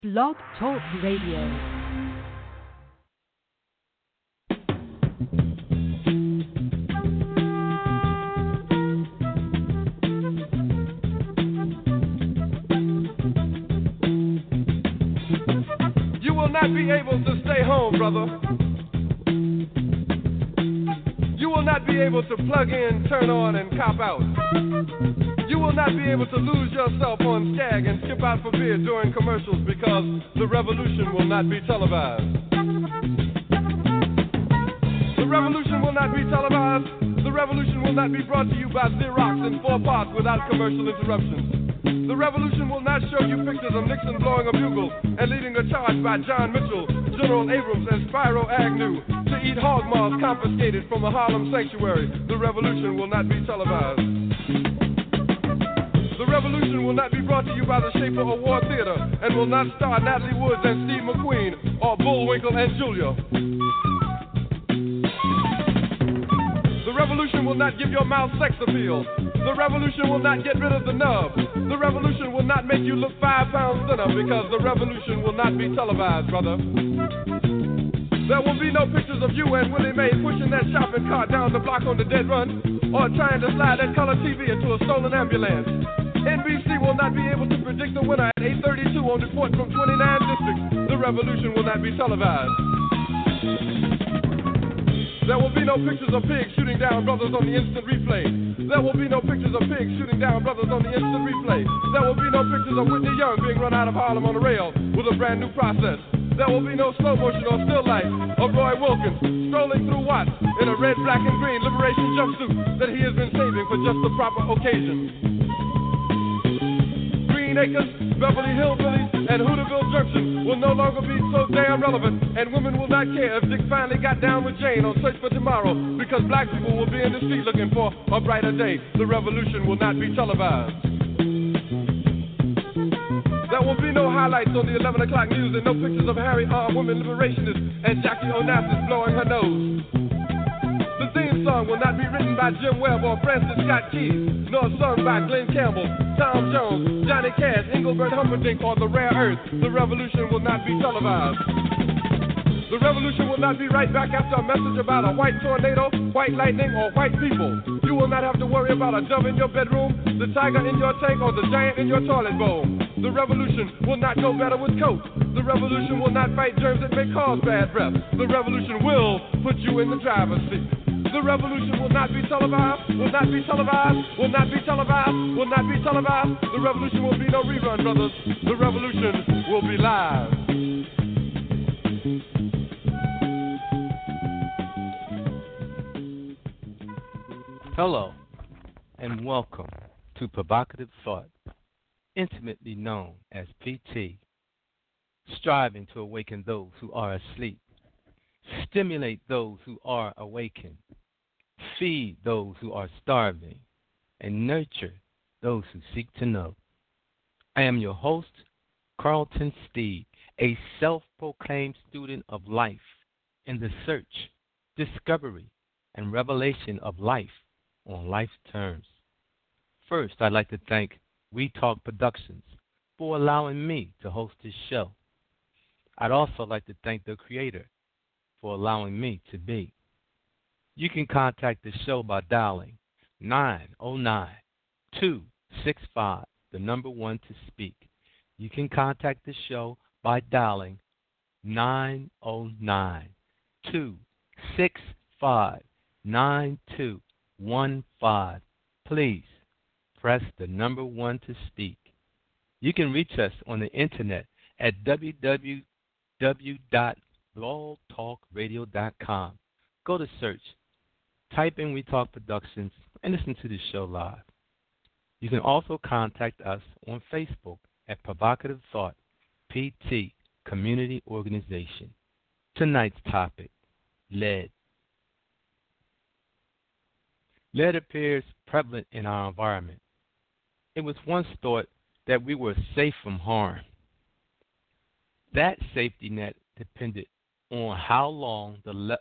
Blog Talk Radio. You will not be able to stay home, brother. You will not be able to plug in, turn on, and cop out. You will not be able to lose yourself on Skag and skip out for beer during commercials because the revolution will not be televised. The revolution will not be televised. The revolution will not be brought to you by Xerox in 4 parts without commercial interruptions. The revolution will not show you pictures of Nixon blowing a bugle and leading a charge by John Mitchell, General Abrams, and Spyro Agnew to eat hog maws confiscated from a Harlem sanctuary. The revolution will not be televised. The revolution will not be brought to you by the Schaefer Award Theater and will not star Natalie Woods and Steve McQueen or Bullwinkle and Julia. The revolution will not give your mouth sex appeal. The revolution will not get rid of the nub. The revolution will not make you look 5 pounds thinner because the revolution will not be televised, brother. There will be no pictures of you and Willie Mae pushing that shopping cart down the block on the dead run or trying to slide that color TV into a stolen ambulance. NBC will not be able to predict the winner at 8:32 on report from 29 districts. The revolution will not be televised. There will be no pictures of pigs shooting down brothers on the instant replay. There will be no pictures of pigs shooting down brothers on the instant replay. There will be no pictures of Whitney Young being run out of Harlem on a rail with a brand new process. There will be no slow motion or still life of Roy Wilkins strolling through Watts in a red, black, and green liberation jumpsuit that he has been saving for just the proper occasion. Green Acres, Beverly Hillbillies, and Hooterville Junction will no longer be so damn relevant, and women will not care if Dick finally got down with Jane on Search for Tomorrow, because black people will be in the street looking for a brighter day. The revolution will not be televised. There will be no highlights on the 11 o'clock news and no pictures of Harry armed women liberationists and Jackie Onassis blowing her nose. The theme song will not be written by Jim Webb or Francis Scott Key, nor sung by Glenn Campbell, Tom Jones, Johnny Cash, Engelbert Humperdinck, or The Rare Earth. The revolution will not be televised. The revolution will not be right back after a message about a white tornado, white lightning, or white people. You will not have to worry about a dove in your bedroom, the tiger in your tank, or the giant in your toilet bowl. The revolution will not go better with coke. The revolution will not fight germs that may cause bad breath. The revolution will put you in the driver's seat. The revolution will not be televised, will not be televised, will not be televised, will not be televised. The revolution will be no rerun, brothers. The revolution will be live. Hello, and welcome to Provocative Thought, intimately known as PT, striving to awaken those who are asleep, stimulate those who are awakened, feed those who are starving, and nurture those who seek to know. I am your host, Carlton Steed, a self-proclaimed student of life in the search, discovery, and revelation of life on life's terms. First, I'd like to thank We Talk Productions for allowing me to host this show. I'd also like to thank the creator for allowing me to be. You can contact the show by dialing 909-265, the number 1 to speak. You can contact the show by dialing 909-265-9215. Please press the number 1 to speak. You can reach us on the internet at www.blogtalkradio.com. Go to search, type in We Talk Productions, and listen to the show live. You can also contact us on Facebook at Provocative Thought PT Community Organization. Tonight's topic, lead. Lead appears prevalent in our environment. It was once thought that we were safe from harm. That safety net depended on how low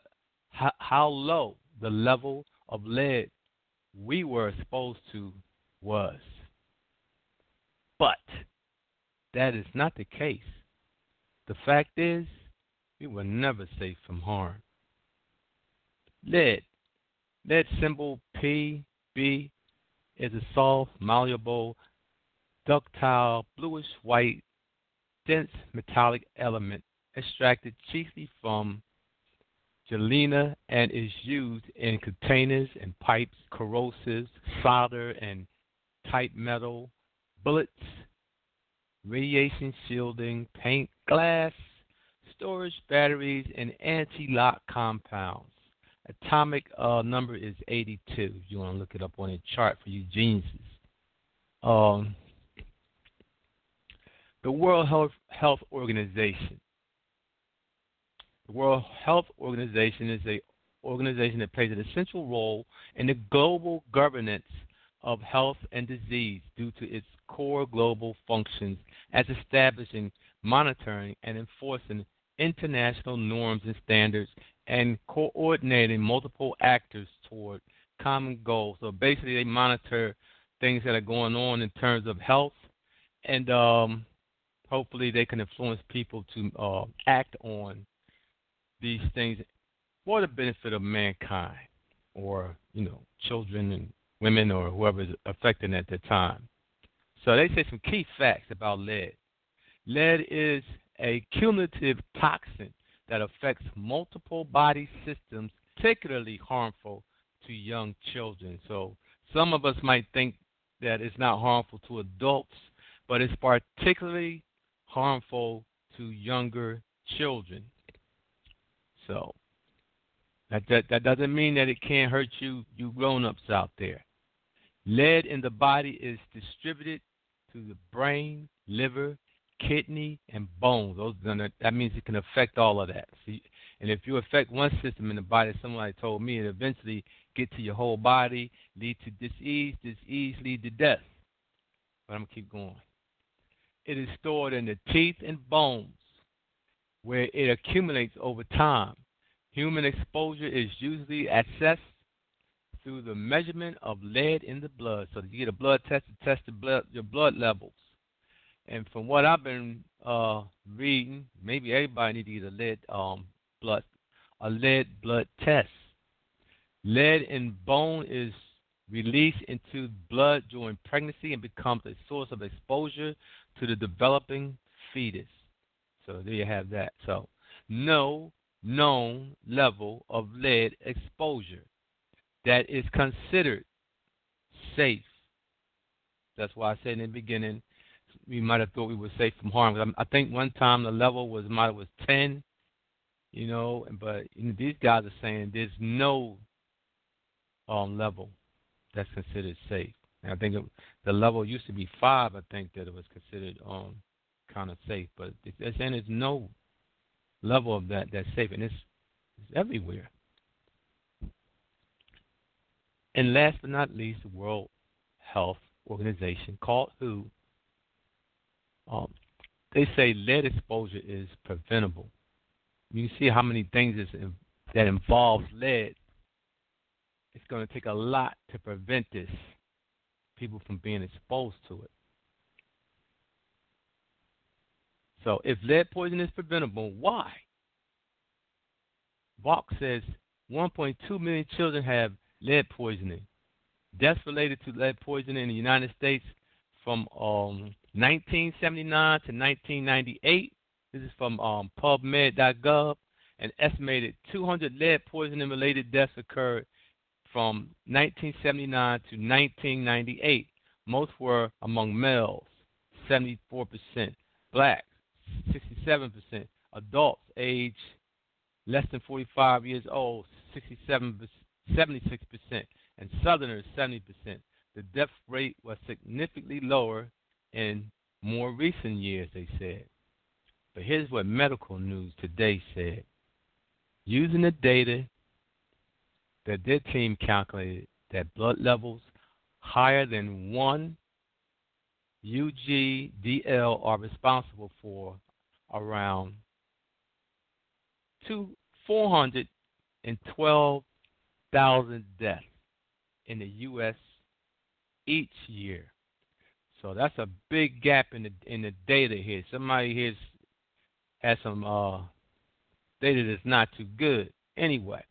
the level of lead we were exposed to was. But that is not the case The fact is, we were never safe from harm. Lead. Lead symbol Pb is a soft, malleable, ductile, bluish white, dense metallic element extracted chiefly from galena and is used in containers and pipes, corrosives, solder and type metal, bullets, radiation shielding, paint, glass, storage batteries, and anti-lock compounds. Atomic number is 82. You want to look it up on a chart for you geniuses. Um, the World Health Organization. The World Health Organization is an organization that plays an essential role in the global governance of health and disease due to its core global functions as establishing, monitoring, and enforcing international norms and standards and coordinating multiple actors toward common goals. So basically, they monitor things that are going on in terms of health, and hopefully they can influence people to act on these things for the benefit of mankind, or children and women or whoever is affected at the time. So they say some key facts about lead. Lead is a cumulative toxin that affects multiple body systems, particularly harmful to young children. So some of us might think that it's not harmful to adults, but it's particularly harmful to younger children. So that doesn't mean that it can't hurt you grown-ups out there. Lead in the body is distributed to the brain, liver, kidney, and bones. That means it can affect all of that. See? And if you affect one system in the body, somebody told me, it eventually get to your whole body, lead to disease lead to death. But I'm going to keep going. It is stored in the teeth and bones, where it accumulates over time. Human exposure is usually assessed through the measurement of lead in the blood. So you get a blood test to test your blood levels. And from what I've been reading, maybe everybody needs to get a lead blood test. Lead in bone is released into blood during pregnancy and becomes a source of exposure to the developing fetus. So there you have that. So no known level of lead exposure that is considered safe. That's why I said in the beginning, we might have thought we were safe from harm. I think one time the level was 10, but these guys are saying there's no level that's considered safe. And I think the level used to be 5. I think that it was considered kind of safe, but they're saying there's no level of that's safe, and it's everywhere. And last but not least, the World Health Organization, called WHO, they say lead exposure is preventable. You see how many things that involves lead. It's going to take a lot to prevent people from being exposed to it. So if lead poisoning is preventable, why? Valk says 1.2 million children have lead poisoning. Deaths related to lead poisoning in the United States from 1979 to 1998. This is from PubMed.gov. An estimated 200 lead poisoning related deaths occurred from 1979 to 1998. Most were among males, 74%, blacks, 67%, adults age less than 45 years old, 76%, and Southerners, 70%. The death rate was significantly lower in more recent years, they said. But here's what Medical News Today said. Using the data that their team calculated, that blood levels higher than 1 UGDL are responsible for around 412,000 deaths in the U.S. each year. So that's a big gap in the data here. Somebody here's has some data that's not too good. Anyway,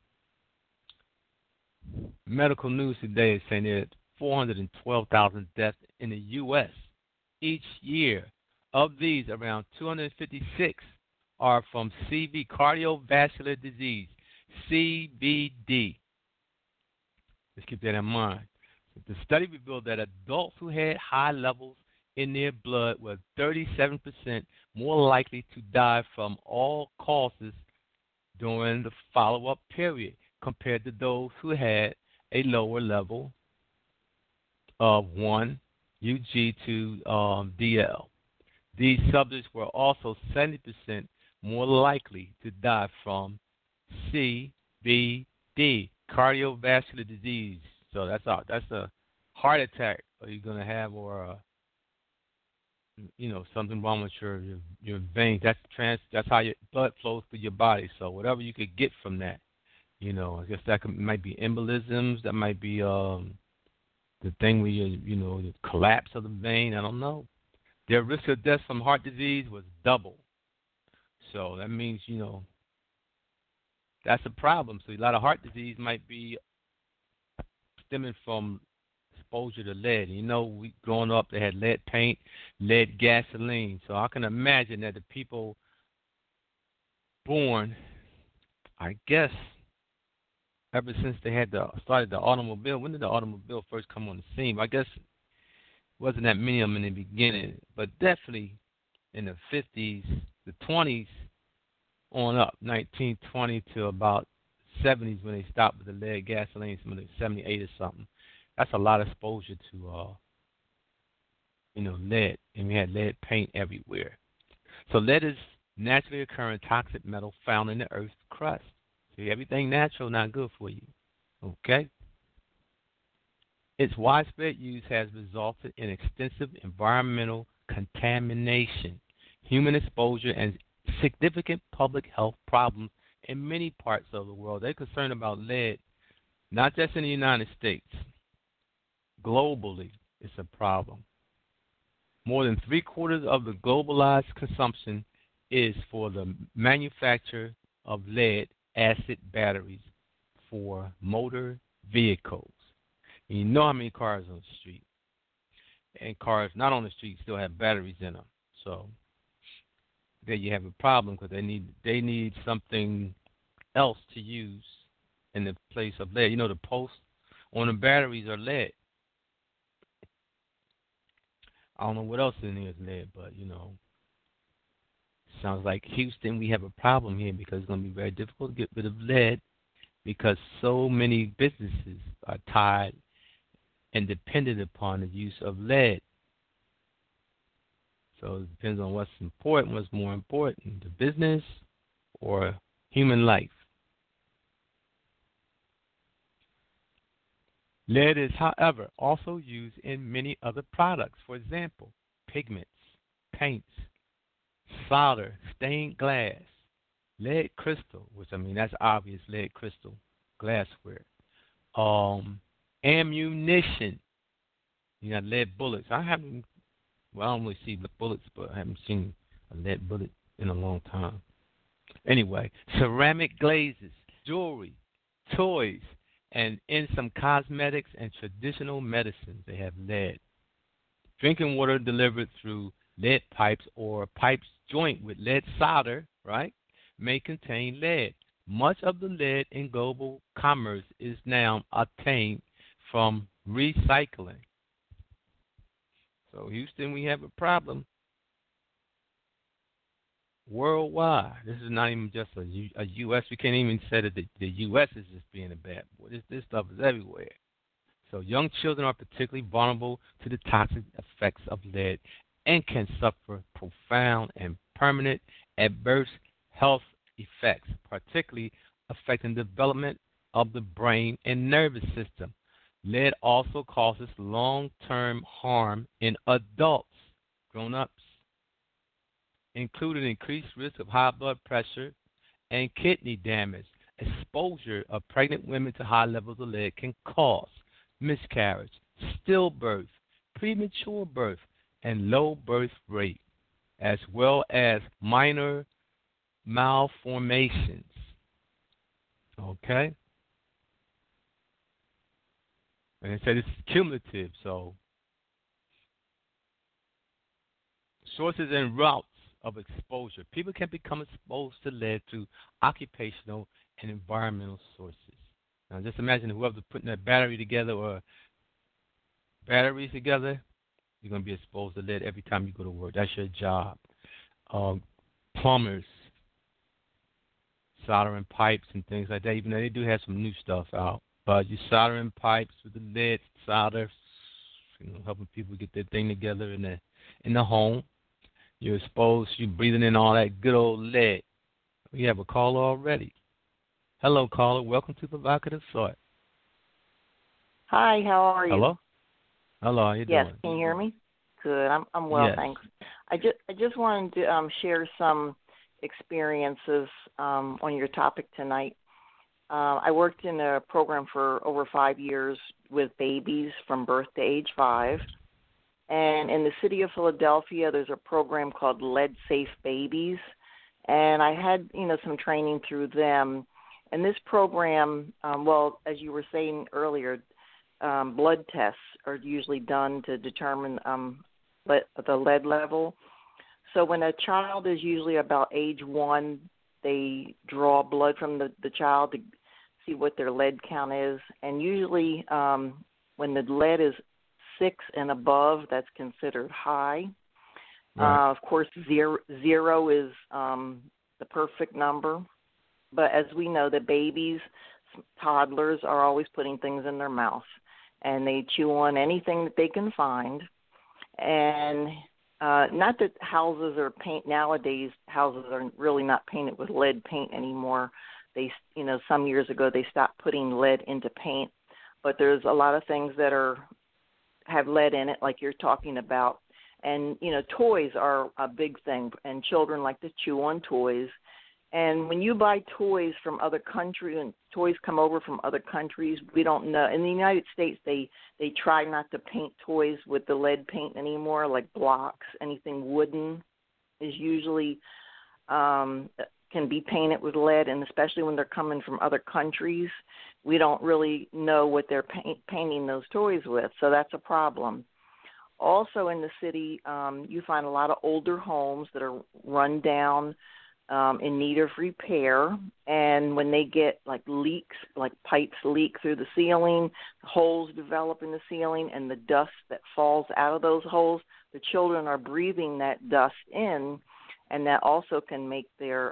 medical news today is saying there's 412,000 deaths in the U.S. each year. Of these, around 256 are from CV, cardiovascular disease, CVD. Let's keep that in mind. The study revealed that adults who had high levels in their blood were 37% more likely to die from all causes during the follow-up period compared to those who had a lower level of 1 UG2 DL. These subjects were also 70% more likely to die from CVD, cardiovascular disease. So that's a heart attack you're going to have, or something wrong with your veins. That's how your blood flows through your body. So whatever you could get from that, I guess that might be embolisms. That might be the thing where the collapse of the vein. I don't know. Their risk of death from heart disease was double. So that means that's a problem. So a lot of heart disease might be stemming from exposure to lead. We growing up, they had lead paint, lead gasoline. So I can imagine that the people born, I guess, ever since they had started the automobile. When did the automobile first come on the scene? I guess it wasn't that many of them in the beginning, but definitely in the 50s, the 20s on up, 1920 to about 70s when they stopped with the lead gasoline, some of the 78 or something. That's a lot of exposure to, lead, and we had lead paint everywhere. So lead is naturally occurring toxic metal found in the Earth's crust. See, everything natural not good for you. Okay. Its widespread use has resulted in extensive environmental contamination, human exposure, and significant public health problems in many parts of the world. They're concerned about lead, not just in the United States. Globally, it's a problem. More than 3/4 of the globalized consumption is for the manufacture of lead-acid batteries for motor vehicles. And you know how many cars on the street. And cars not on the street still have batteries in them. So there you have a problem because they need something else to use in the place of lead. The posts on the batteries are lead. I don't know what else in there is lead, but sounds like Houston, we have a problem here because it's going to be very difficult to get rid of lead because so many businesses are tied and dependent upon the use of lead. So it depends on what's important, what's more important, the business or human life. Lead is, however, also used in many other products. For example, pigments, paints, solder, stained glass, lead crystal, which that's obvious, lead crystal, glassware, ammunition. You got lead bullets. I don't really see the bullets, but I haven't seen a lead bullet in a long time. Anyway, ceramic glazes, jewelry, toys, and in some cosmetics and traditional medicines, they have lead. Drinking water delivered through lead pipes or pipes joint with lead solder, right, may contain lead. Much of the lead in global commerce is now obtained from recycling. So, Houston, we have a problem worldwide. This is not even just a U.S. We can't even say that the U.S. is just being a bad boy. This stuff is everywhere. So young children are particularly vulnerable to the toxic effects of lead and can suffer profound and permanent adverse health effects, particularly affecting the development of the brain and nervous system. Lead also causes long-term harm in adults, grown-ups, including increased risk of high blood pressure and kidney damage. Exposure of pregnant women to high levels of lead can cause miscarriage, stillbirth, premature birth, and low birth rate, as well as minor malformations. Okay? And it said it's cumulative, so sources and routes of exposure. People can become exposed to lead through occupational and environmental sources. Now, just imagine whoever's putting that battery together or batteries together, you're going to be exposed to lead every time you go to work. That's your job. Plumbers, soldering pipes and things like that, even though they do have some new stuff out. But you're soldering pipes with the lead solder, helping people get their thing together in the home. You're exposed, you're breathing in all that good old lead. We have a caller already. Hello, caller. Welcome to Provocative Thought. Hi, how are you? Hello? Hello, how you doing? Yes, can you hear me? Good, I'm well, yes. Thanks. I just wanted to share some experiences on your topic tonight. I worked in a program for over 5 years with babies from birth to age 5. And in the city of Philadelphia, there's a program called Lead Safe Babies. And I had, some training through them. And this program, as you were saying earlier, blood tests are usually done to determine the lead level. So when a child is usually about age 1, they draw blood from the child to see what their lead count is. And usually when the lead is 6 and above, that's considered high. Right. Of course, zero is the perfect number. But as we know, the babies, toddlers, are always putting things in their mouth, and they chew on anything that they can find. And not that houses are nowadays houses are really not painted with lead paint anymore. They, some years ago they stopped putting lead into paint, but there's a lot of things that have lead in it, like you're talking about. And, toys are a big thing, and children like to chew on toys. And when you buy toys from other countries, and toys come over from other countries, we don't know. In the United States, they try not to paint toys with the lead paint anymore, like blocks. Anything wooden is usually can be painted with lead, and especially when they're coming from other countries, we don't really know what they're painting those toys with, so that's a problem. Also in the city, you find a lot of older homes that are run down, in need of repair, and when they get like leaks, like pipes leak through the ceiling, holes develop in the ceiling, and the dust that falls out of those holes, the children are breathing that dust in, and that also can make their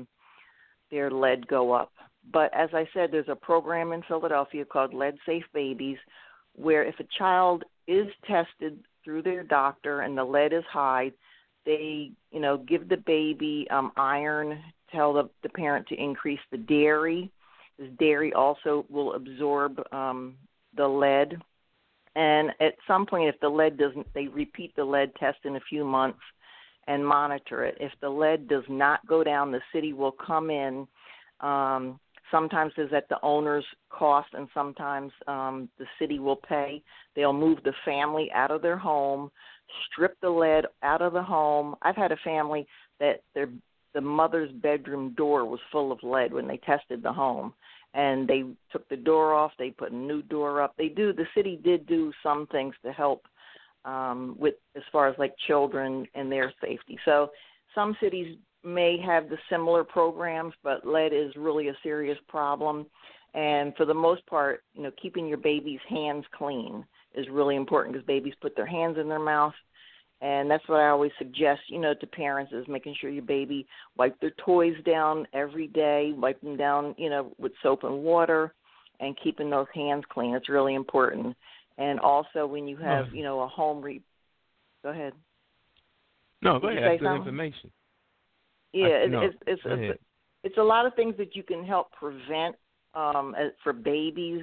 lead go up. But as I said, there's a program in Philadelphia called Lead Safe Babies, where if a child is tested through their doctor and the lead is high, they, give the baby iron, tell the parent to increase the dairy. This dairy also will absorb the lead. And at some point, if the lead doesn't, they repeat the lead test in a few months and monitor it. If the lead does not go down, the city will come in. Sometimes it's at the owner's cost, and sometimes the city will pay. They'll move the family out of their home, strip the lead out of the home. I've had a family that the mother's bedroom door was full of lead when they tested the home, and they took the door off. They put a new door up. The city did do some things to help with as far as like children and their safety. So some cities may have the similar programs, but lead is really a serious problem. And for the most part, keeping your baby's hands clean is really important, because babies put their hands in their mouth. And that's what I always suggest, to parents, is making sure your baby wipe their toys down every day, wipe them down, with soap and water, and keeping those hands clean. It's really important. And also when you have, a home go ahead. No, go ahead. That's good information. Yeah, it's a lot of things that you can help prevent for babies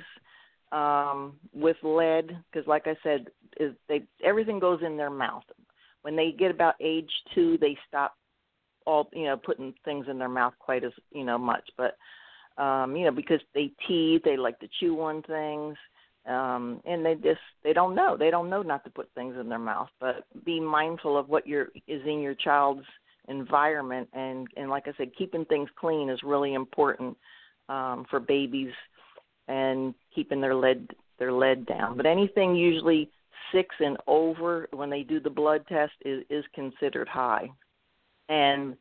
with lead, because like I said, everything goes in their mouth. When they get about age 2, they stop putting things in their mouth quite as much. But because they teeth, they like to chew on things, and they don't know. They don't know not to put things in their mouth. But be mindful of what is in your child's environment. And like I said, keeping things clean is really important for babies and keeping their lead down. But anything usually 6 and over when they do the blood test is considered high. And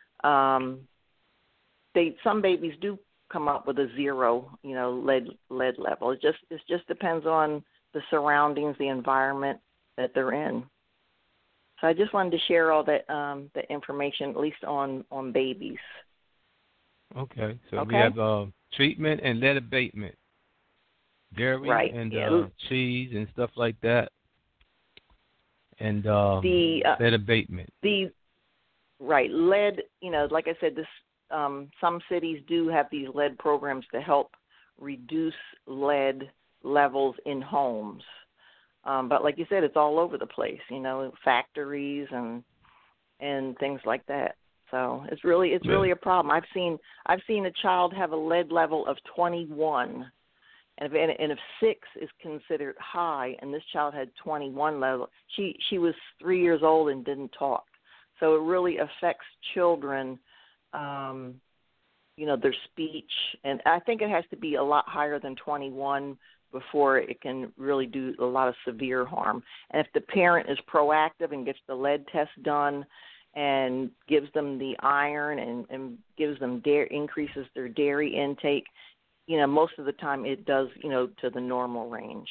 some babies do come up with a 0, lead level. It just depends on the surroundings, the environment that they're in. So I just wanted to share all that the information, at least on babies. Okay. So we have treatment and lead abatement, dairy and cheese and stuff like that, and lead abatement. Lead. Like I said, this some cities do have these lead programs to help reduce lead levels in homes. But like you said, it's all over the place, factories and things like that. So it's really a problem. I've seen a child have a lead level of 21, and if 6 is considered high, and this child had 21 level, she was 3 years old and didn't talk. So it really affects children, their speech, and I think it has to be a lot higher than 21 before it can really do a lot of severe harm. And if the parent is proactive and gets the lead test done and gives them the iron and gives them increases their dairy intake, most of the time it does, to the normal range.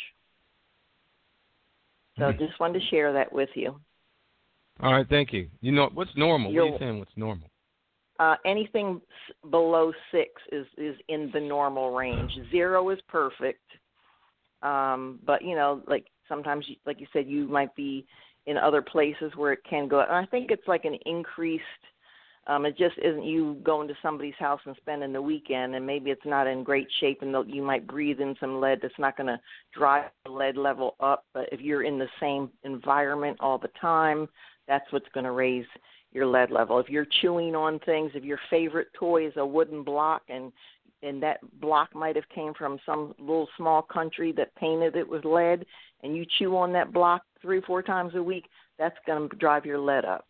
So just wanted to share that with you. All right, thank you. What's normal? What are you saying what's normal? Anything below 6 is in the normal range. 0 is perfect. But, like sometimes, like you said, you might be in other places where it can go. And I think it's like an increased, it just isn't you going to somebody's house and spending the weekend, and maybe it's not in great shape, and you might breathe in some lead that's not going to drive the lead level up. But if you're in the same environment all the time, that's what's going to raise your lead level. If you're chewing on things, if your favorite toy is a wooden block and that block might have came from some little small country that painted it with lead, and you chew on that block 3 or 4 times a week, that's going to drive your lead up.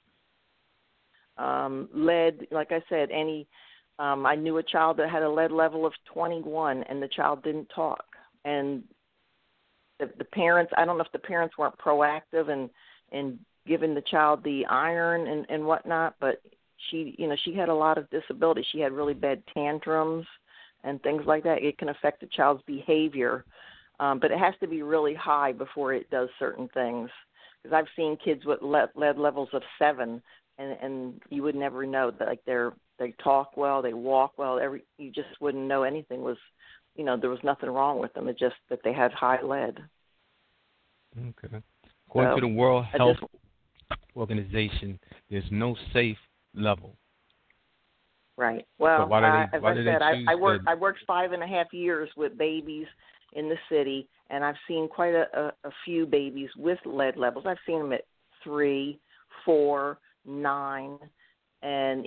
Lead, like I said, I knew a child that had a lead level of 21, and the child didn't talk. And the parents, I don't know if the parents weren't proactive and giving the child the iron and whatnot, but she had a lot of disability. She had really bad tantrums and things like that. It can affect a child's behavior, but it has to be really high before it does certain things. Because I've seen kids with lead levels of 7, and you would never know that. Like they talk well, they walk well. You just wouldn't know anything was, there was nothing wrong with them. It's just that they had high lead. Okay. According to the World Health Organization, there's no safe level. Right. Well, so as I said, I worked 5.5 years with babies in the city, and I've seen quite a few babies with lead levels. I've seen them at 3, 4, 9, and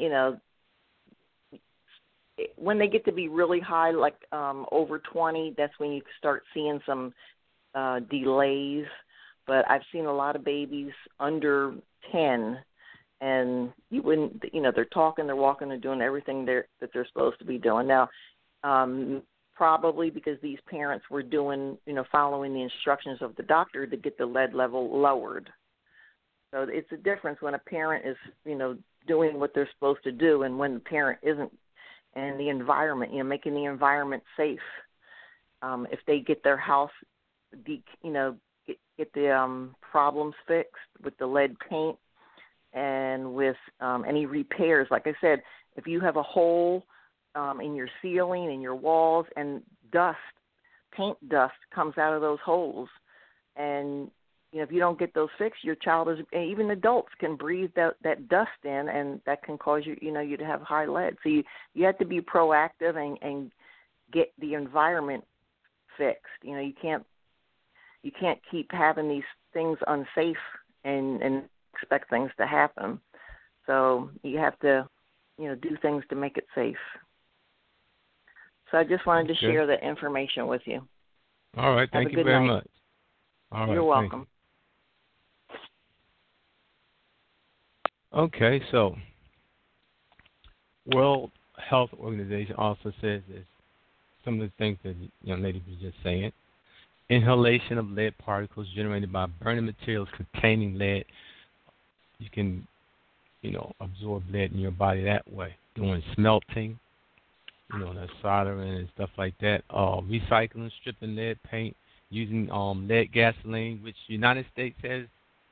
when they get to be really high, like over 20, that's when you start seeing some delays. But I've seen a lot of babies under 10. And you wouldn't, they're talking, they're walking, they're doing everything that they're supposed to be doing. Now, probably because these parents were doing, following the instructions of the doctor to get the lead level lowered. So it's a difference when a parent is, doing what they're supposed to do and when the parent isn't, and the environment, making the environment safe. If they get their house, get the problems fixed with the lead paint, and with any repairs. Like I said, if you have a hole in your ceiling, in your walls, and paint dust comes out of those holes, and if you don't get those fixed, your child even adults can breathe that dust in, and that can cause you to have high lead. So you have to be proactive and get the environment fixed. You can't keep having these things unsafe and expect things to happen. So you have to, do things to make it safe. So I just wanted to share that information with you. All right. Thank you very much. All right. You're welcome. Okay. So World Health Organization also says this. Some of the things that the young lady was just saying. Inhalation of lead particles generated by burning materials containing lead. You can, absorb lead in your body that way. Doing smelting, that soldering and stuff like that. Recycling, stripping lead paint, using lead gasoline, which the United States has,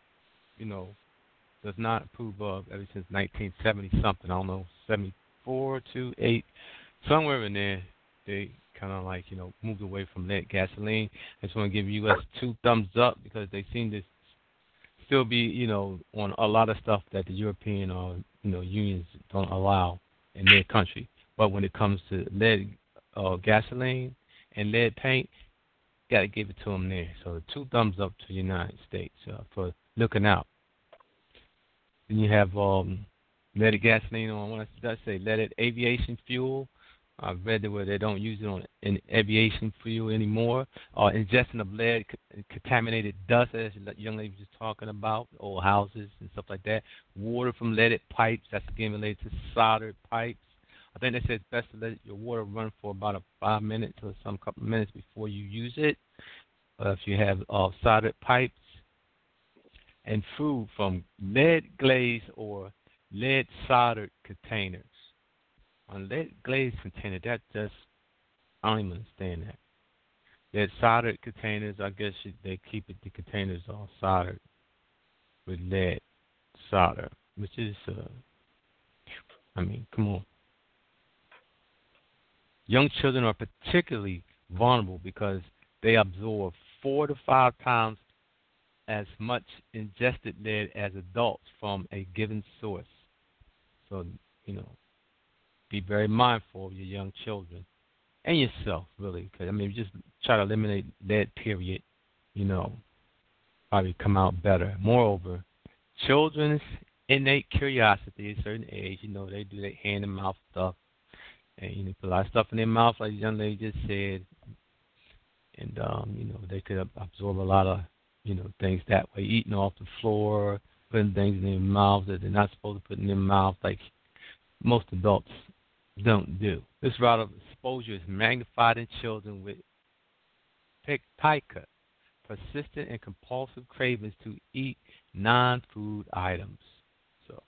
does not approve of ever since 1970 something. I don't know, 74 to 8, somewhere in there. They kind of moved away from lead gasoline. I just want to give U.S. 2 thumbs up because they seem to still be, on a lot of stuff that the European or unions don't allow in their country. But when it comes to lead gasoline and lead paint, got to give it to them there. So 2 thumbs up to the United States for looking out. Then you have leaded gasoline on, what did I say, leaded aviation fuel. I've read where they don't use it in aviation fuel anymore. Ingestion of lead contaminated dust, as the young lady was just talking about, old houses and stuff like that. Water from leaded pipes, that's again related to soldered pipes. I think they say it's best to let your water run for about 5 minutes or some couple of minutes before you use it. If you have soldered pipes. And food from lead glazed or lead soldered containers. On lead glazed container, that just, I don't even understand that. Lead soldered containers, I guess they keep the containers all soldered with lead solder, which is, come on. Young children are particularly vulnerable because they absorb 4 to 5 times as much ingested lead as adults from a given source. So, be very mindful of your young children and yourself, really. Because, just try to eliminate lead, period, probably come out better. Moreover, children's innate curiosity at a certain age, they do their hand and mouth stuff. And, put a lot of stuff in their mouth, like the young lady just said. And, they could absorb a lot of, things that way, eating off the floor, putting things in their mouth that they're not supposed to put in their mouth, like most adults don't do. This route of exposure is magnified in children with pica, persistent and compulsive cravings to eat non-food items. So,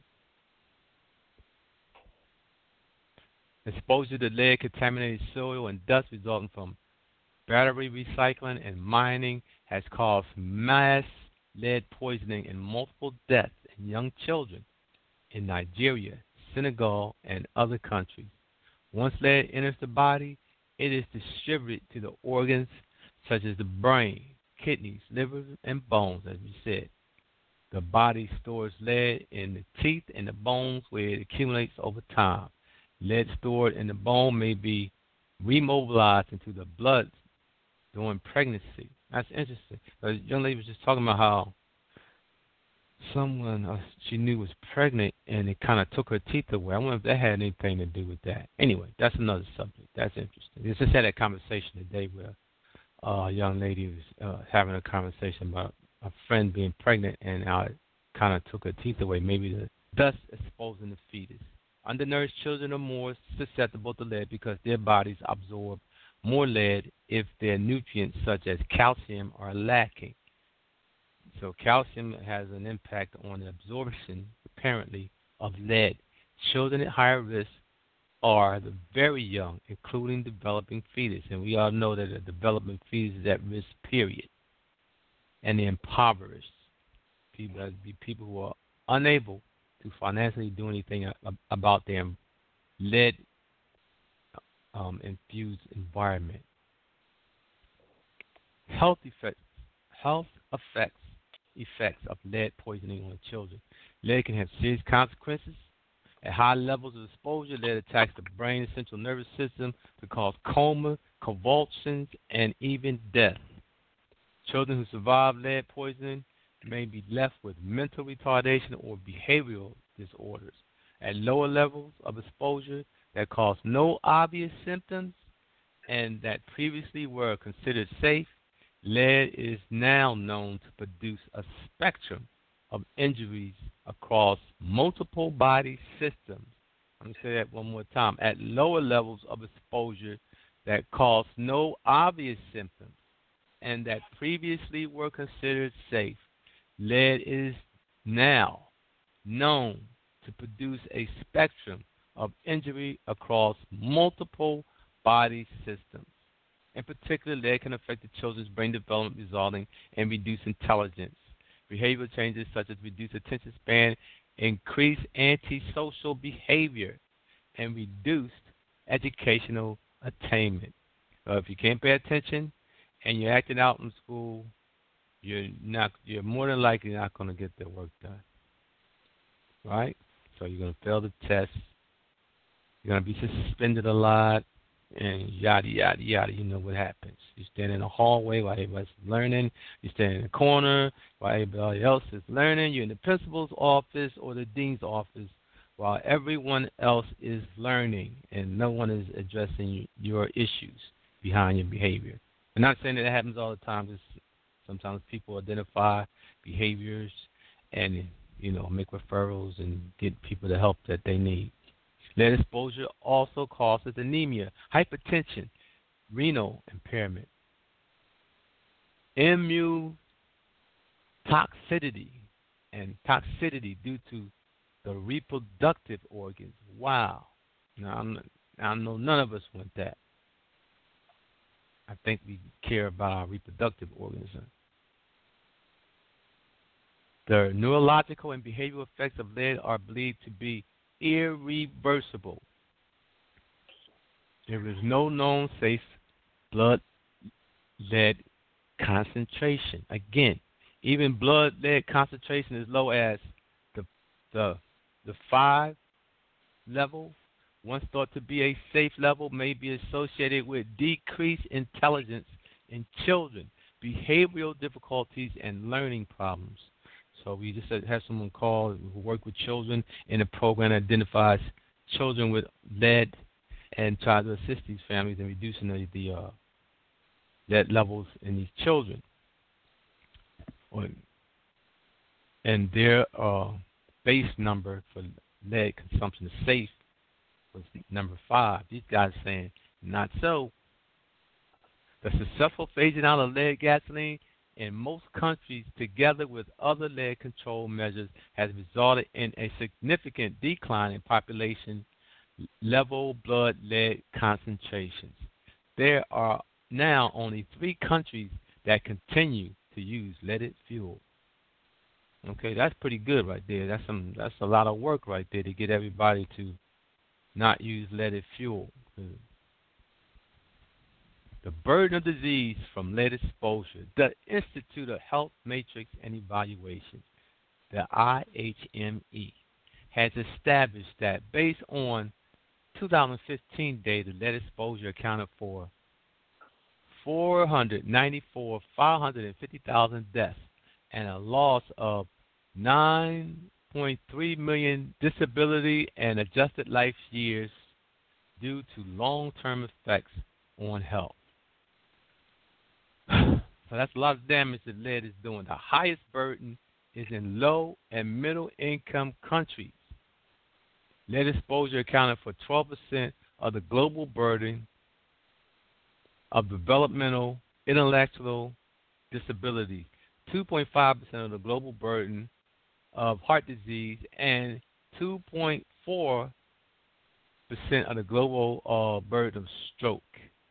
exposure to lead-contaminated soil and dust resulting from battery recycling and mining has caused mass lead poisoning and multiple deaths in young children in Nigeria, Senegal, and other countries. Once lead enters the body, it is distributed to the organs such as the brain, kidneys, liver, and bones, as we said. The body stores lead in the teeth and the bones where it accumulates over time. Lead stored in the bone may be remobilized into the blood during pregnancy. That's interesting. The young lady was just talking about how someone she knew was pregnant and it kind of took her teeth away. I wonder if that had anything to do with that. Anyway, that's another subject. That's interesting. We just had that conversation today where a young lady was having a conversation about a friend being pregnant and how it kind of took her teeth away, maybe the dust exposing the fetus. Undernourished children are more susceptible to lead because their bodies absorb more lead if their nutrients such as calcium are lacking. So calcium has an impact on the absorption, apparently, of lead. Children at higher risk are the very young, including developing fetus. And we all know that a developing fetus is at risk, period. And the impoverished. People who are unable to financially do anything about their lead infused environment. Health effects of lead poisoning on children. Lead can have serious consequences. At high levels of exposure, lead attacks the brain and central nervous system to cause coma, convulsions, and even death. Children who survive lead poisoning may be left with mental retardation or behavioral disorders. At lower levels of exposure that cause no obvious symptoms and that previously were considered safe, lead is now known to produce a spectrum of injuries across multiple body systems, Let me say that one more time. At lower levels of exposure that cause no obvious symptoms and that previously were considered safe, lead is now known to produce a spectrum of injury across multiple body systems. In particular, lead can affect the children's brain development, resulting in reduced intelligence, behavioral changes such as reduced attention span, increased antisocial behavior, and reduced educational attainment. So if you can't pay attention and you're acting out in school, you're more than likely not going to get the work done. Right? So you're going to fail the test. You're going to be suspended a lot, and yada, yada, yada. You know what happens. You stand in the hallway while everybody's learning. You stand in the corner while everybody else is learning. You're in the principal's office or the dean's office while everyone else is learning, and no one is addressing your issues behind your behavior. I'm not saying that it happens all the time. Just sometimes people identify behaviors and make referrals and get people the help that they need. Lead exposure also causes anemia, hypertension, renal impairment, immune toxicity, and toxicity due to the reproductive organs. Wow. Now, I know none of us want that. I think we care about our reproductive organs. The neurological and behavioral effects of lead are believed to be irreversible. There is no known safe blood lead concentration. Again, even blood lead concentration as low as the 5 level, once thought to be a safe level, may be associated with decreased intelligence in children, behavioral difficulties, and learning problems. So we just had someone call who work with children in a program that identifies children with lead and try to assist these families in reducing the lead levels in these children. And their base number for lead consumption is safe was number 5. These guys are saying not so. The successful phasing out of lead gasoline in most countries, together with other lead control measures, has resulted in a significant decline in population level blood lead concentrations. There are now only 3 countries that continue to use leaded fuel. Okay, that's pretty good right there. That's a lot of work right there to get everybody to not use leaded fuel. The burden of disease from lead exposure. The Institute of Health Matrix and Evaluation, the IHME, has established that based on 2015 data, lead exposure accounted for 550,000 deaths and a loss of 9.3 million disability and adjusted life years due to long-term effects on health. So that's a lot of damage that lead is doing. The highest burden is in low and middle income countries. Lead exposure accounted for 12% of the global burden of developmental intellectual disability, 2.5% of the global burden of heart disease, and 2.4% of the global burden of stroke.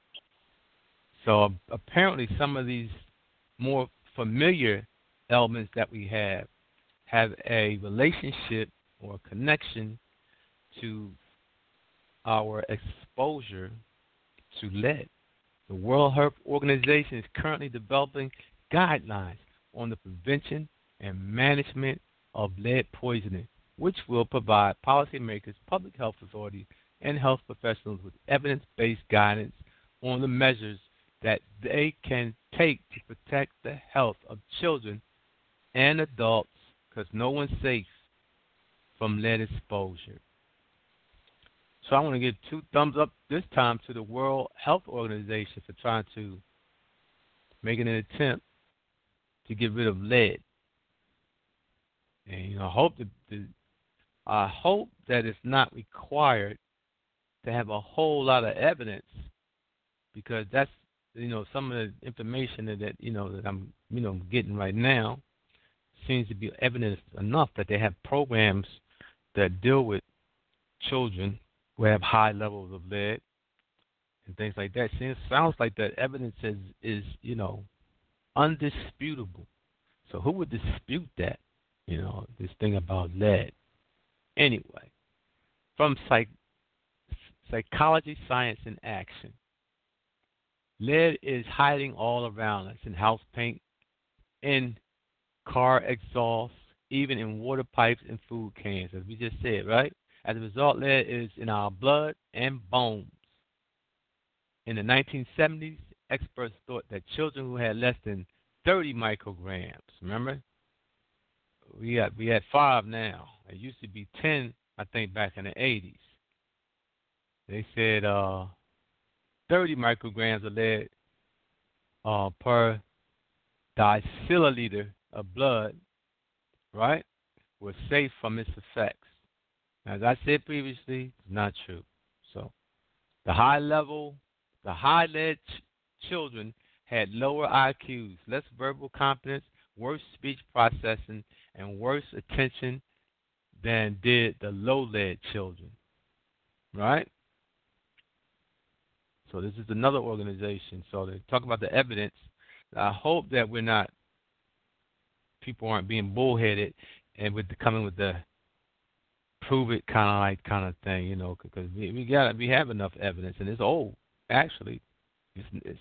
So apparently some of these more familiar elements that we have a relationship or connection to our exposure to lead. The World Health Organization is currently developing guidelines on the prevention and management of lead poisoning, which will provide policymakers, public health authorities, and health professionals with evidence-based guidance on the measures that they can take to protect the health of children and adults, because no one's safe from lead exposure. So I want to give 2 thumbs up this time to the World Health Organization for trying to make an attempt to get rid of lead. And I hope that I hope that it's not required to have a whole lot of evidence, because that's, some of the information that I'm getting right now seems to be evidence enough that they have programs that deal with children who have high levels of lead and things like that. It sounds like that evidence is undisputable. So who would dispute that? This thing about lead. Anyway, from Psychology, Science, and Action. Lead is hiding all around us in house paint, in car exhaust, even in water pipes and food cans, as we just said, right? As a result, lead is in our blood and bones. In the 1970s, experts thought that children who had less than 30 micrograms, remember? We had 5 now. It used to be 10, I think, back in the 80s. They said 30 micrograms of lead per deciliter of blood, right, was safe from its effects. As I said previously, it's not true. So the high lead children had lower IQs, less verbal competence, worse speech processing, and worse attention than did the low lead children, right? So this is another organization. So they talk about the evidence. I hope that people aren't being bullheaded and coming with the prove it kind of thing, because we have enough evidence, and it's old. Actually, it's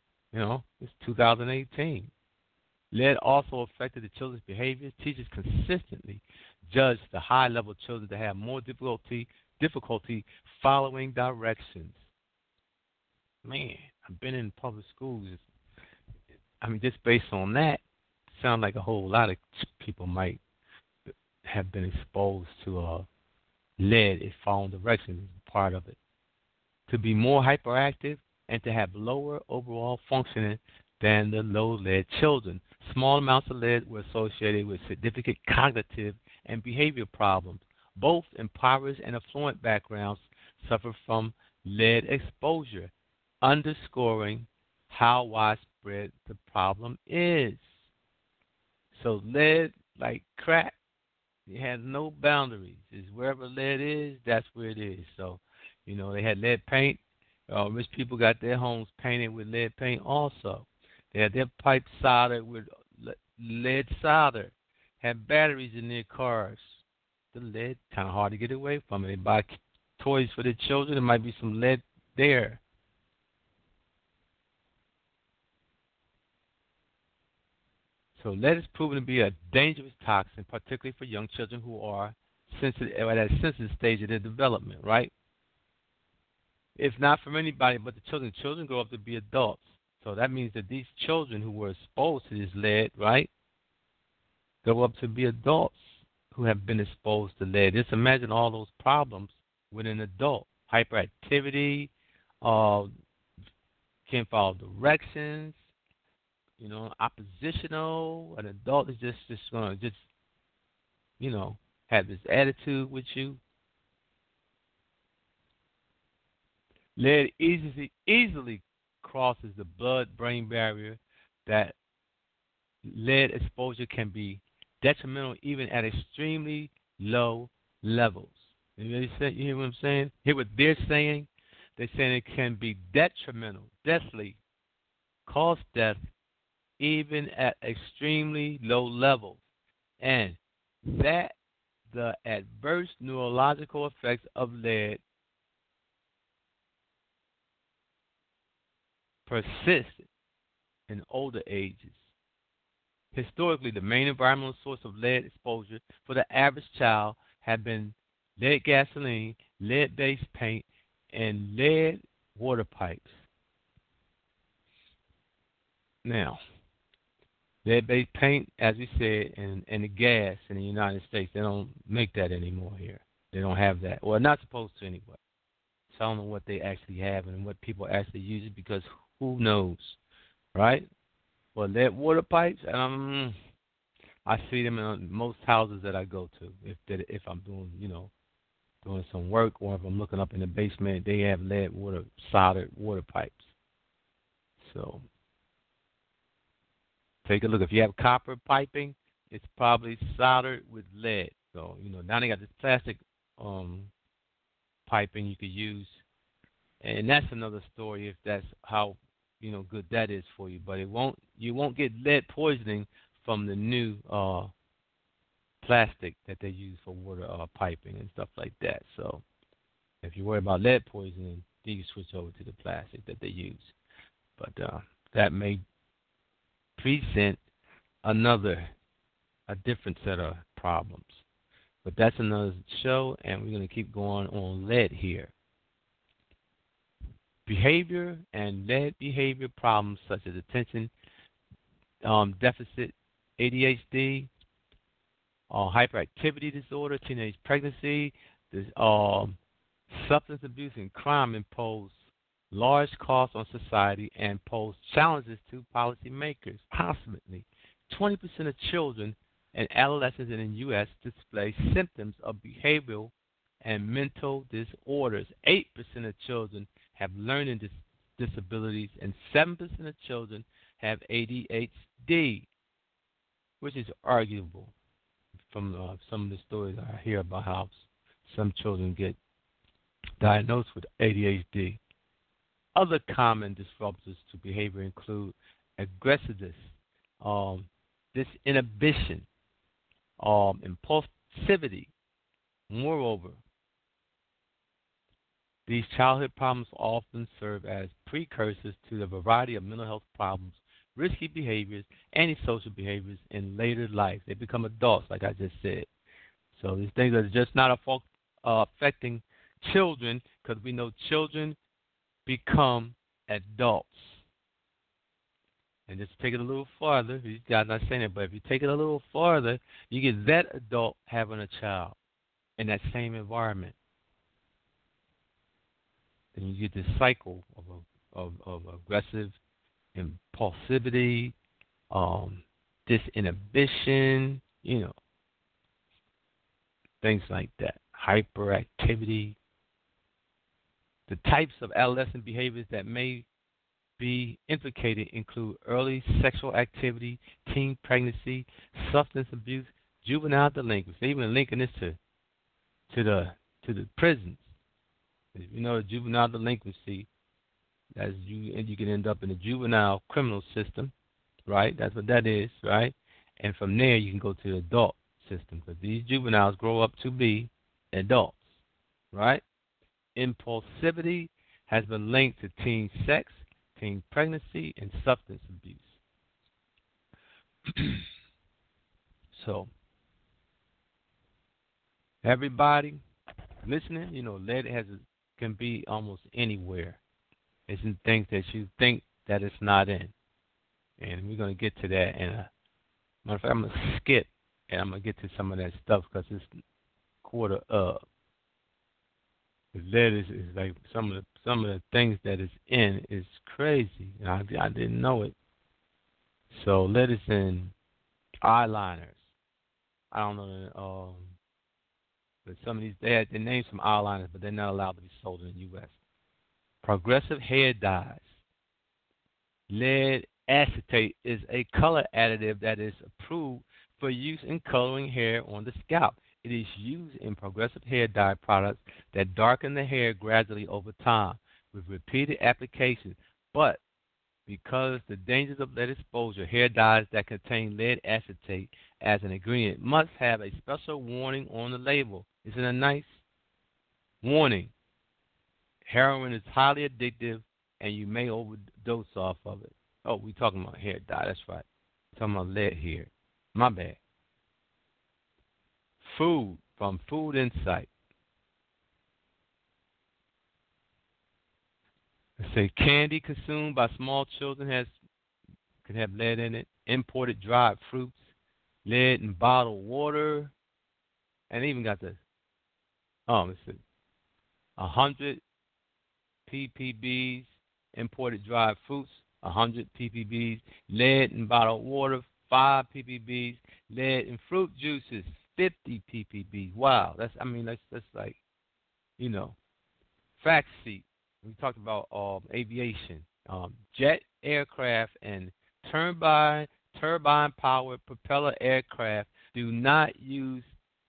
2018. Lead also affected the children's behavior. Teachers consistently judged the high-level children to have more difficulty following directions. Man, I've been in public schools. Just based on that, sounds like a whole lot of people might have been exposed to lead if following directions is part of it. To be more hyperactive and to have lower overall functioning than the low lead children. Small amounts of lead were associated with significant cognitive and behavior problems. Both impoverished and affluent backgrounds suffer from lead exposure, underscoring how widespread the problem is. So lead, like crack, it has no boundaries. It's wherever lead is, that's where it is. So, they had lead paint. Rich people got their homes painted with lead paint also. They had their pipes soldered with lead solder. Had batteries in their cars. The lead, kind of hard to get away from it. They buy toys for their children. There might be some lead there. So lead is proven to be a dangerous toxin, particularly for young children who are sensitive at a sensitive stage of their development, right? If not from anybody but the children. Children grow up to be adults. So that means that these children who were exposed to this lead, right, grow up to be adults who have been exposed to lead. Just imagine all those problems with an adult. Hyperactivity, can't follow directions, oppositional. An adult is just going to have this attitude with you. Lead easily crosses the blood-brain barrier. That lead exposure can be detrimental even at extremely low levels. You hear what I'm saying? Hear what they're saying? They're saying it can be detrimental, deathly, cause death even at extremely low levels. And that the adverse neurological effects of lead persist in older ages. Historically, the main environmental source of lead exposure for the average child have been lead gasoline, lead-based paint, and lead water pipes. Now, lead-based paint, as we said, and the gas in the United States, they don't make that anymore here. They don't have that. Well, not supposed to anyway. So I don't know what they actually have and what people actually use it, because who knows, right? Well, lead water pipes, I I see them in most houses that I go to. If I'm doing doing some work, or if I'm looking up in the basement, they have lead water soldered water pipes. So take a look. If you have copper piping, it's probably soldered with lead. So now they got this plastic piping you could use, and that's another story if that's how good that is for you. But you won't get lead poisoning from the new plastic that they use for water piping and stuff like that. So if you worry about lead poisoning, then you switch over to the plastic that they use. But that may present a different set of problems. But that's another show, and we're going to keep going on lead here. Behavior and lead behavior problems such as attention deficit, ADHD, hyperactivity disorder, teenage pregnancy, substance abuse and crime impose large costs on society and pose challenges to policymakers. Approximately 20% of children and adolescents in the U.S. display symptoms of behavioral and mental disorders. 8% of children have learning disabilities, and 7% of children have ADHD, which is arguable from some of the stories I hear about how some children get diagnosed with ADHD. Other common disruptors to behavior include aggressiveness, disinhibition, impulsivity. Moreover, these childhood problems often serve as precursors to the variety of mental health problems, risky behaviors, antisocial behaviors in later life. They become adults, like I just said. So these things are just not affecting children, because we know children become adults. And just take it a little farther. These guys not saying it, but if you take it a little farther, you get that adult having a child in that same environment. And you get this cycle of aggressive impulsivity, disinhibition, things like that, hyperactivity. The types of adolescent behaviors that may be implicated include early sexual activity, teen pregnancy, substance abuse, juvenile delinquency. They even linking this to the prisons. The juvenile delinquency, as you can end up in the juvenile criminal system, right? That's what that is, right? And from there you can go to the adult system, because these juveniles grow up to be adults, right? Impulsivity has been linked to teen sex, teen pregnancy, and substance abuse. So, everybody listening, lead can be almost anywhere. It's in things that you think that it's not in. And we're going to get to that. And matter of fact, I'm going to skip, and I'm going to get to some of that stuff, because it's quarter up. Lead is like some of the things that is in is crazy, and I didn't know it. So lead is in eyeliners. I don't know, but some of these they name some eyeliners, but they're not allowed to be sold in the U.S. Progressive hair dyes. Lead acetate is a color additive that is approved for use in coloring hair on the scalp. It is used in progressive hair dye products that darken the hair gradually over time with repeated application. But because the dangers of lead exposure, hair dyes that contain lead acetate as an ingredient must have a special warning on the label. Isn't it nice? Warning. Heroin is highly addictive, and you may overdose off of it. Oh, we're talking about hair dye. That's right. We're talking about lead here. My bad. Food, from Food Insight. It says candy consumed by small children can have lead in it. Imported dried fruits, lead in bottled water, and even got this. It says 100 ppbs imported dried fruits, 100 ppbs lead in bottled water, 5 ppb. Lead in fruit juices, 50 ppb. Wow, that's like, fact sheet. We talked about aviation, jet aircraft, and turbine powered propeller aircraft do not use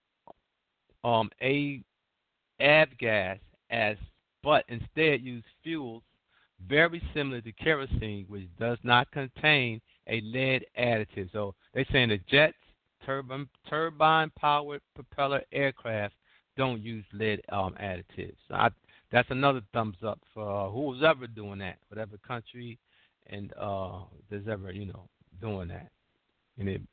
avgas but instead use fuels very similar to kerosene, which does not contain a lead additive. So they're saying the jets, turbine-powered propeller aircraft don't use lead additives. So that's another thumbs up for who's ever doing that, whatever country and there's ever doing that. And it,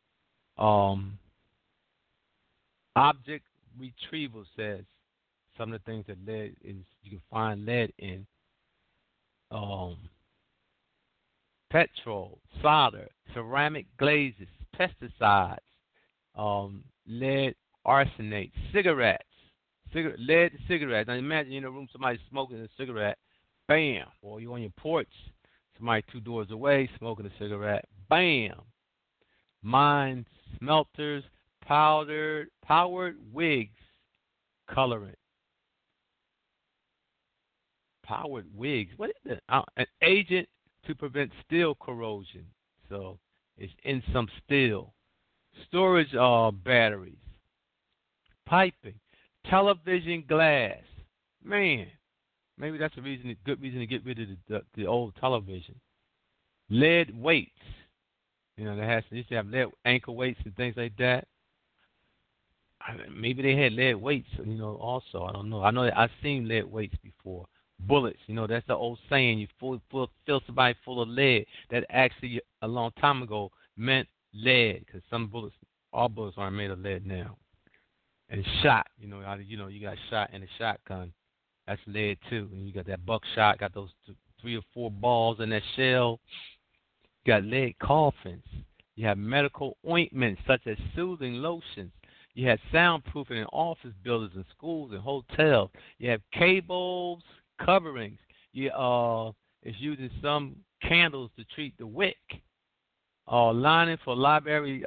object retrieval says some of the things that lead is you can find lead in petrol, solder, ceramic glazes, pesticides, lead arsenate, cigarettes, lead cigarettes. Now imagine you're in a room, somebody smoking a cigarette, bam, or you're on your porch, somebody 2 doors away smoking a cigarette, bam. Mines, smelters, powered wigs, colorant. Powered wigs. What is it? An agent to prevent steel corrosion. So it's in some steel. Storage batteries. Piping. Television glass. Man, maybe that's good reason to get rid of the old television. Lead weights. They used to have lead ankle weights and things like that. Maybe they had lead weights, also. I don't know. I know that I've seen lead weights before. Bullets, that's the old saying. You fill somebody full of lead. That actually a long time ago meant lead, because all bullets aren't made of lead now. And shot, you got shot in a shotgun. That's lead too. And you got that buckshot. Got those 3 or 4 balls in that shell. You got lead coffins. You have medical ointments such as soothing lotions. You have soundproofing in office buildings and schools and hotels. You have cables, coverings. It's using some candles to treat the wick. Lining for library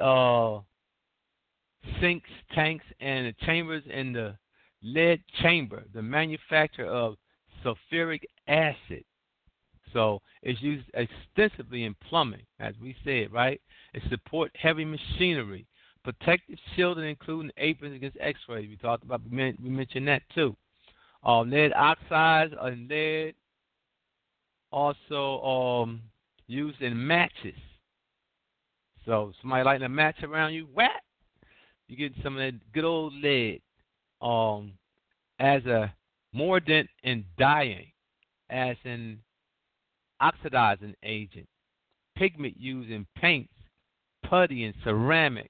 sinks, tanks, and the chambers in the lead chamber. The manufacture of sulfuric acid. So it's used extensively in plumbing, as we said, right? It supports heavy machinery. Protective shielding, including aprons against X-rays. We talked about. We mentioned that too. Lead oxides and lead also used in matches. So somebody lighting a match around you, whap, you get some of that good old lead. As a mordant in dyeing, as an oxidizing agent, pigment used in paints, putty, and ceramics.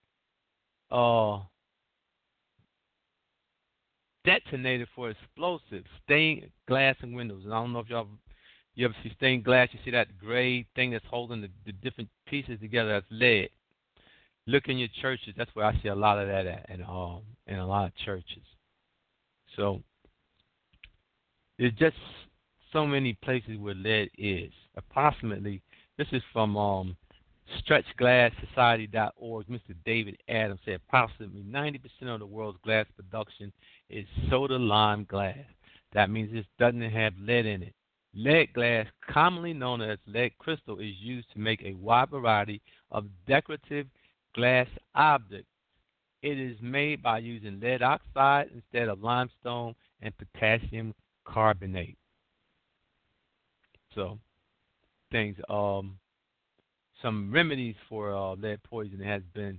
Detonator for explosives, stained glass and windows. And I don't know if you ever see stained glass. You see that gray thing that's holding the different pieces together. That's lead. Look in your churches. That's where I see a lot of that at, in a lot of churches. So there's just so many places where lead is. Approximately, this is from StretchGlassSociety.org. Mr. David Adams said approximately 90% of the world's glass production is soda lime glass. That means it doesn't have lead in it. Lead glass, commonly known as lead crystal, is used to make a wide variety of decorative glass objects. It is made by using lead oxide instead of limestone and potassium carbonate. So, things. Some remedies for lead poisoning has been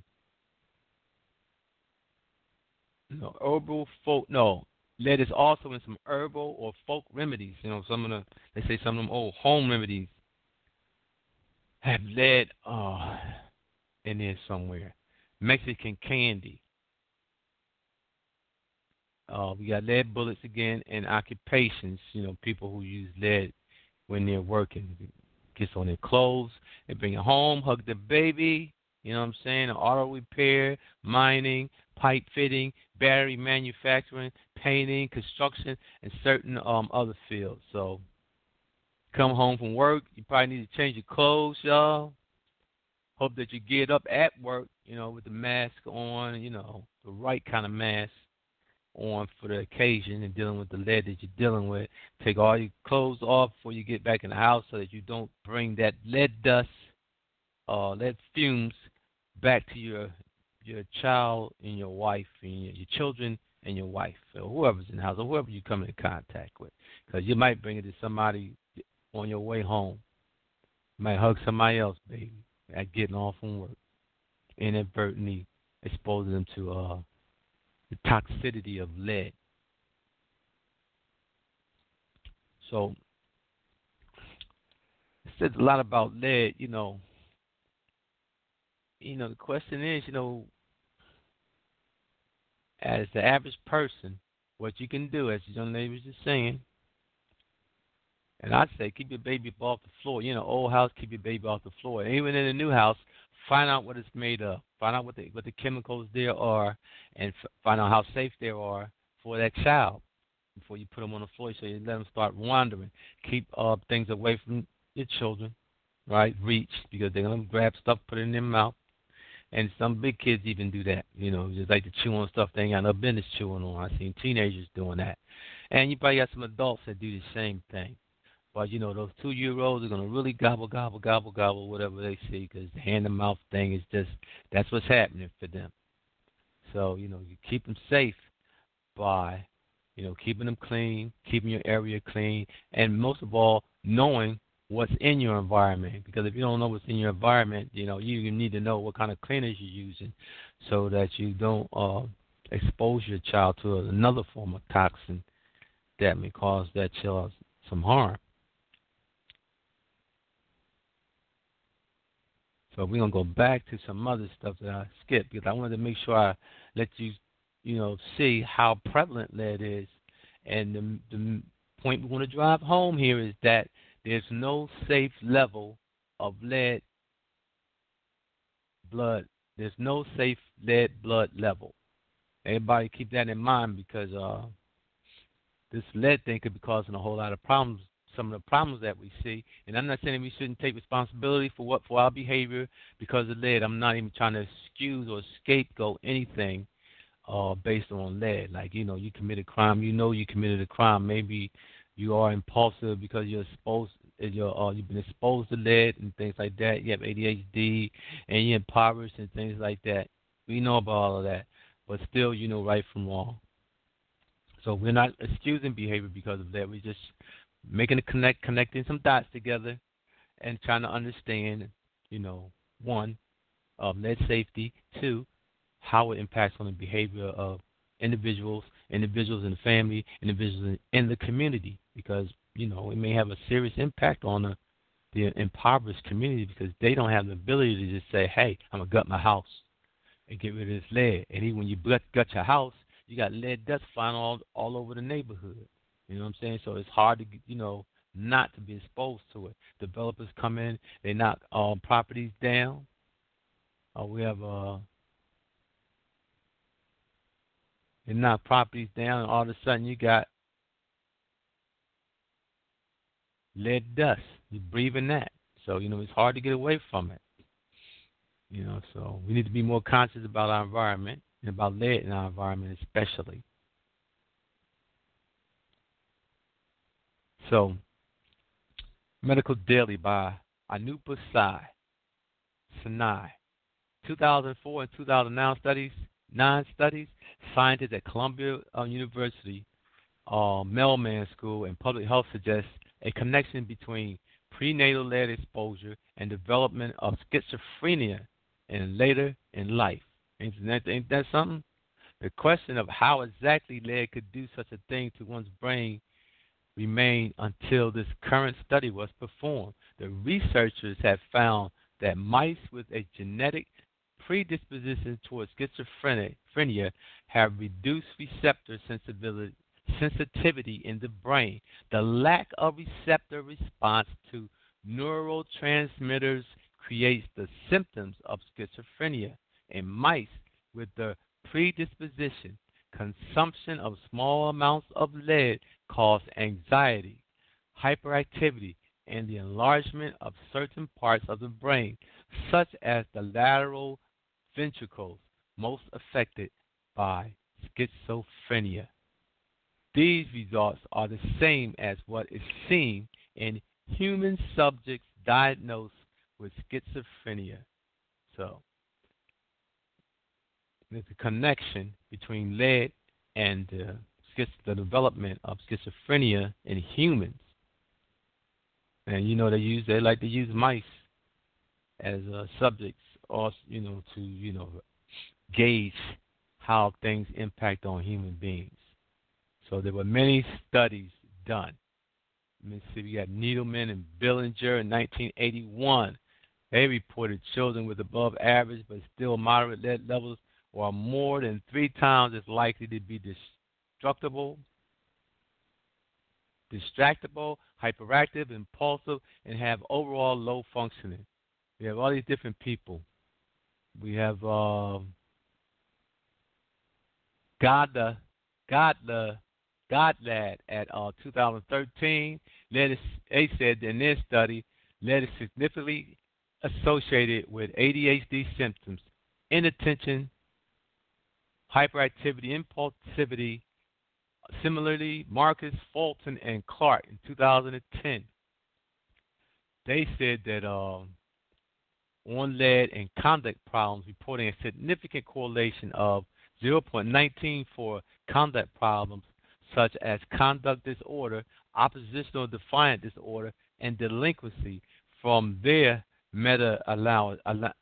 lead is also in some herbal or folk remedies. They say some of them old home remedies have lead in there somewhere. Mexican candy. We got lead bullets again in occupations. People who use lead when they're working. Gets on their clothes, they bring it home, hug the baby, auto repair, mining, pipe fitting, battery manufacturing, painting, construction, and certain other fields. So, come home from work, you probably need to change your clothes, y'all. hope that you get up at work, with the mask on, the right kind of mask on for the occasion and dealing with the lead that you're dealing with. Take all your clothes off before you get back in the house so that you don't bring that lead dust, lead fumes back to your child and your wife and your children and your wife or whoever's in the house or whoever you come in contact with, because you might bring it to somebody on your way home. You might hug somebody else, baby, at getting off from work, inadvertently exposing them to the toxicity of lead. So it says a lot about lead, The question is, as the average person, what you can do, as the young lady was just saying, and I'd say keep your baby up off the floor. Old house, keep your baby off the floor. And even in a new house, find out what it's made of. Find out what the chemicals there are, and find out how safe they are for that child before you put them on the floor. So you let them start wandering. Keep things away from your children, right? Reach, because they're gonna grab stuff, put it in their mouth. And some big kids even do that, just like to chew on stuff they ain't got no business chewing on. I've seen teenagers doing that. And you probably got some adults that do the same thing. But, those 2-year-olds are going to really gobble, gobble, gobble, gobble, whatever they see, because the hand-to-mouth thing is just, that's what's happening for them. So, you keep them safe by, keeping them clean, keeping your area clean, and most of all, knowing what's in your environment. Because if you don't know what's in your environment, you need to know what kind of cleaners you're using so that you don't expose your child to another form of toxin that may cause that child some harm. So we're going to go back to some other stuff that I skipped because I wanted to make sure I let you, see how prevalent lead is. And the point we want to drive home here is that there's no safe level of lead blood. There's no safe lead blood level. Everybody keep that in mind because this lead thing could be causing a whole lot of problems. Some of the problems that we see, and I'm not saying we shouldn't take responsibility for our behavior because of lead. I'm not even trying to excuse or scapegoat anything based on lead. Like you committed a crime, you committed a crime. Maybe you are impulsive because you've been exposed to lead and things like that. You have ADHD and you're impoverished and things like that. We know about all of that, but still, right from wrong. So we're not excusing behavior because of that. We're just making a connecting some dots together and trying to understand, one, lead safety, two, how it impacts on the behavior of individuals in the family, individuals in the community, because, it may have a serious impact on the impoverished community because they don't have the ability to just say, hey, I'm going to gut my house and get rid of this lead. And even when you gut your house, you got lead dust flying all over the neighborhood. You know what I'm saying? So it's hard to, not to be exposed to it. Developers come in, they knock properties down. We have they knock properties down, and all of a sudden you got lead dust. You're breathing that. So, it's hard to get away from it. So we need to be more conscious about our environment and about lead in our environment especially. So, Medical Daily by Anupa Sinai. 2004 and 2009 studies, scientists at Columbia University, Mailman School, and Public Health suggest a connection between prenatal lead exposure and development of schizophrenia and later in life. Ain't that something? The question of how exactly lead could do such a thing to one's brain remained until this current study was performed. The researchers have found that mice with a genetic predisposition towards schizophrenia have reduced receptor sensitivity in the brain. The lack of receptor response to neurotransmitters creates the symptoms of schizophrenia. In mice with the predisposition, consumption of small amounts of lead cause anxiety, hyperactivity, and the enlargement of certain parts of the brain, such as the lateral ventricles, most affected by schizophrenia. These results are the same as what is seen in human subjects diagnosed with schizophrenia. So, there's a connection between lead and the development of schizophrenia in humans. And they like to use mice as subjects, also, to gauge how things impact on human beings. So there were many studies done. Let me see, we got Needleman and Billinger in 1981. They reported children with above average but still moderate lead levels were more than 3 times as likely to be distractible, hyperactive, impulsive, and have overall low functioning. We have all these different people. We have Godlad at 2013. They said in their study, lead is significantly associated with ADHD symptoms, inattention, hyperactivity, impulsivity. Similarly, Marcus, Fulton, and Clark in 2010, they said that on lead and conduct problems, reporting a significant correlation of 0.19 for conduct problems such as conduct disorder, oppositional defiant disorder, and delinquency from their meta-analysis.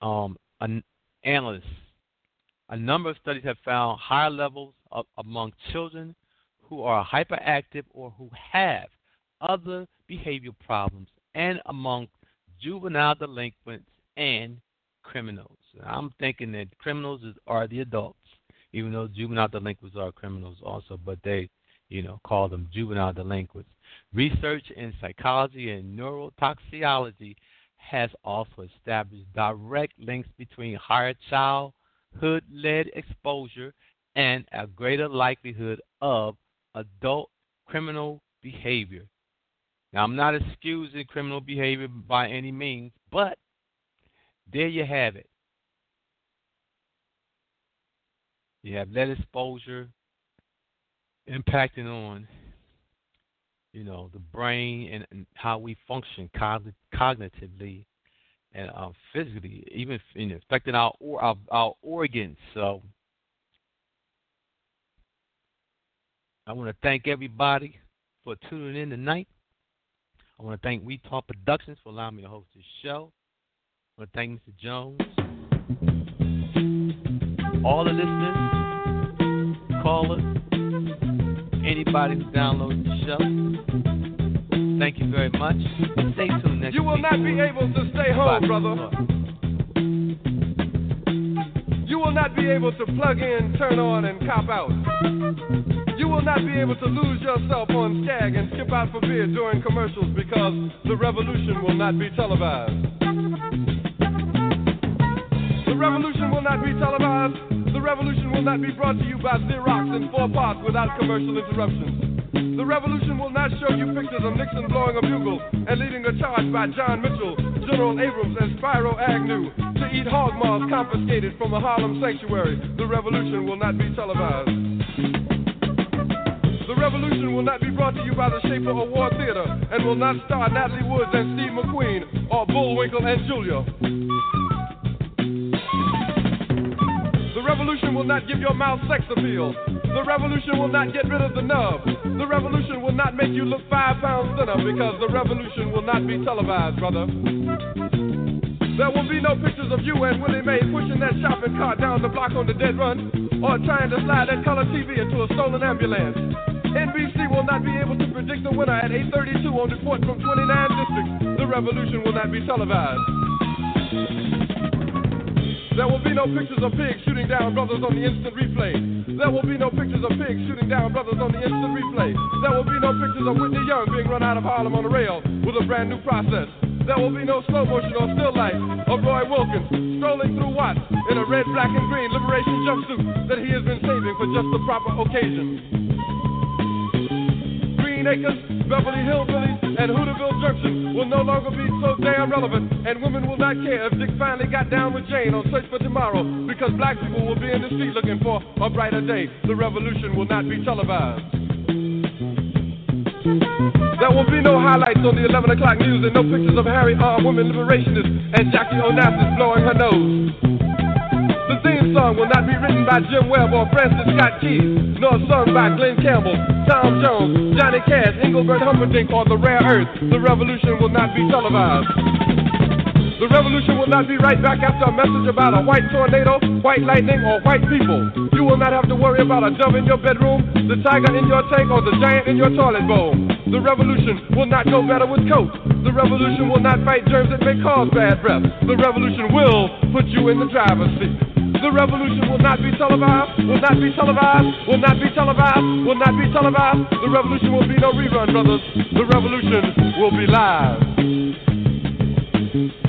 A number of studies have found higher levels among children who are hyperactive or who have other behavioral problems, and among juvenile delinquents and criminals. I'm thinking that criminals are the adults, even though juvenile delinquents are criminals also, but they, call them juvenile delinquents. Research in psychology and neurotoxicology has also established direct links between higher childhood lead exposure and a greater likelihood of adult criminal behavior. Now, I'm not excusing criminal behavior by any means, but there you have it. You have lead exposure impacting on, the brain and how we function cognitively and physically, even affecting our organs. So I want to thank everybody for tuning in tonight. I want to thank We Talk Productions for allowing me to host this show. I want to thank Mr. Jones, all the listeners, callers, anybody who downloads the show. Thank you very much. Stay tuned next week. You will not be able to stay home, brother. You will not be able to plug in, turn on, and cop out. You will not be able to lose yourself on Skag and skip out for beer during commercials because the revolution will not be televised. The revolution will not be televised. The revolution will not be brought to you by Xerox in 4 parts without commercial interruptions. The revolution will not show you pictures of Nixon blowing a bugle and leading a charge by John Mitchell, General Abrams, and Spyro Agnew to eat hog maws confiscated from a Harlem sanctuary. The revolution will not be televised. The revolution will not be brought to you by the Schaefer Award Theater and will not star Natalie Woods and Steve McQueen or Bullwinkle and Julia. The revolution will not give your mouth sex appeal. The revolution will not get rid of the nub. The revolution will not make you look 5 pounds thinner because the revolution will not be televised, brother. There will be no pictures of you and Willie Mae pushing that shopping cart down the block on the dead run or trying to slide that color TV into a stolen ambulance. NBC will not be able to predict the winner at 8:32 on report from 29 districts. The revolution will not be televised. There will be no pictures of pigs shooting down brothers on the instant replay. There will be no pictures of pigs shooting down brothers on the instant replay. There will be no pictures of Whitney Young being run out of Harlem on a rail with a brand new process. There will be no slow motion or still life of Roy Wilkins strolling through Watts in a red, black, and green liberation jumpsuit that he has been saving for just the proper occasion. Green Acres, Beverly Hillbillies, and Hooterville Junction will no longer be so damn relevant, and women will not care if Dick finally got down with Jane on Search for Tomorrow, because black people will be in the street looking for a brighter day. The revolution will not be televised. There will be no highlights on the 11 o'clock news and no pictures of Harry armed women liberationists and Jackie Onassis blowing her nose. The theme song will not be written by Jim Webb or Francis Scott Keys, nor sung by Glenn Campbell, Tom Jones, Johnny Cash, Engelbert Humperdinck, or The Rare Earth. The revolution will not be televised. The revolution will not be right back after a message about a white tornado, white lightning, or white people. You will not have to worry about a dove in your bedroom, the tiger in your tank, or the giant in your toilet bowl. The revolution will not go better with Coke. The revolution will not fight germs that may cause bad breath. The revolution will put you in the driver's seat. The revolution will not be televised, will not be televised, will not be televised, will not be televised. The revolution will be no rerun, brothers. The revolution will be live.